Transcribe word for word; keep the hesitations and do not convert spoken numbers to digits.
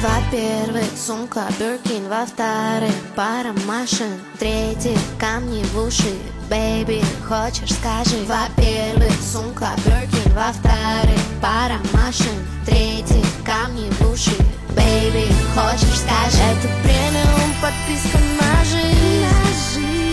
Во-первых, сумка Биркин, во-вторых, пара машин, в-третьих, камни в уши. Бэйби, хочешь, скажи. Во-первых, сумка Биркин, во-вторых, пара машин, в-третьих, камни в уши. Бэйби, хочешь, скажи. Это премиум подписка на жизнь.